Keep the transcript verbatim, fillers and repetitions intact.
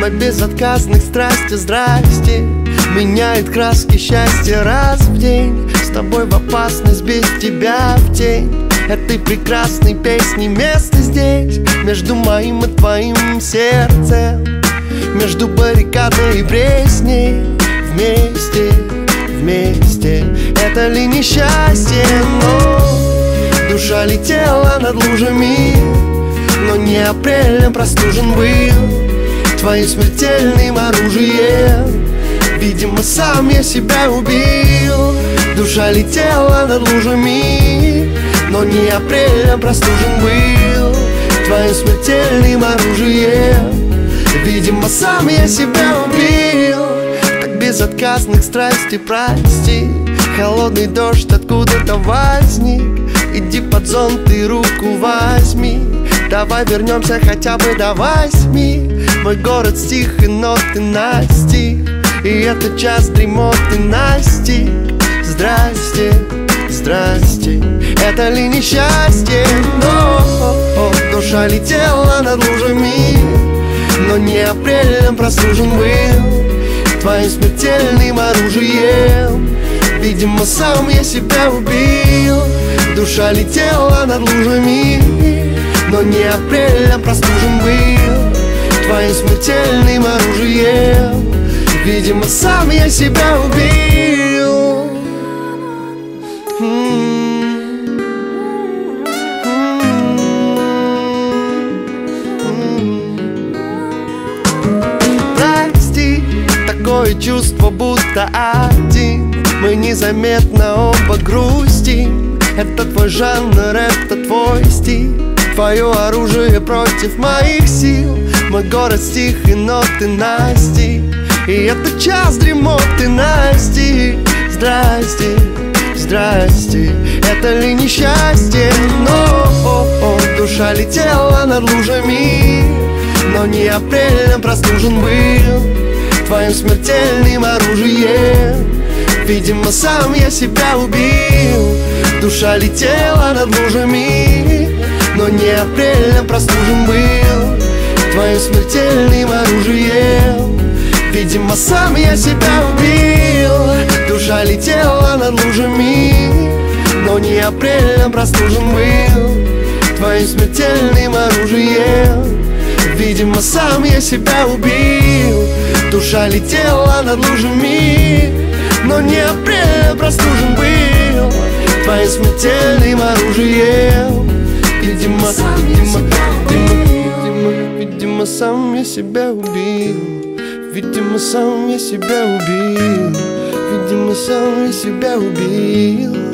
твоей безотказной страсти, здрасте, меняет краски счастья раз в день. С тобой в опасность, без тебя в тень этой прекрасной песни место здесь, между моим и твоим сердцем, между баррикадой и пресней. Вместе, вместе, это ли несчастье? Но душа летела над лужами, но не апрелем простужен был твоим смертельным оружием. Видимо, сам я себя убил. Душа летела над лужами, но не апрелем простужен был твоим смертельным оружием. Видимо, сам я себя убил. Так безотказных страстей прости. Холодный дождь откуда-то возник. Иди под зонт и руку возьми. Давай вернемся хотя бы до восьми. Мой город стих и ноты настиг, и этот час дремоты настиг. Здрасте, здрасте, это ли несчастье? Но душа летела над лужами, но не апрелем простужен был твоим смертельным оружием. Видимо, сам я себя убил. Душа летела над лужами, но не апрелем простужен был твоим смертельным оружием. Видимо, сам я себя убил. Прости, такое чувство, будто один мы незаметно оба грустим. Это твой жанр, это твой стиль, твое оружие против моих сил. Мой город стих и ноты настиг, и этот час дремоты настиг. Здрасте, здрасте, это ли несчастье? Но душа летела над лужами, но не апрелем простужен был твоим смертельным оружием. Видимо, сам я себя убил. Душа летела над лужами, но не апрелем простужен был твоим смертельным оружием. Видимо, сам я себя убил. Душа летела над лужами, но не апрелем простужен был твоим смертельным оружием. Видимо, сам я себя убил. Душа летела над лужами, но не апрелем простужен был твоим смертельным оружием. Видимо, видимо, видимо, видимо, видимо, сам я себя убил. Видимо, сам я себя убил. Видимо, сам я себя убил.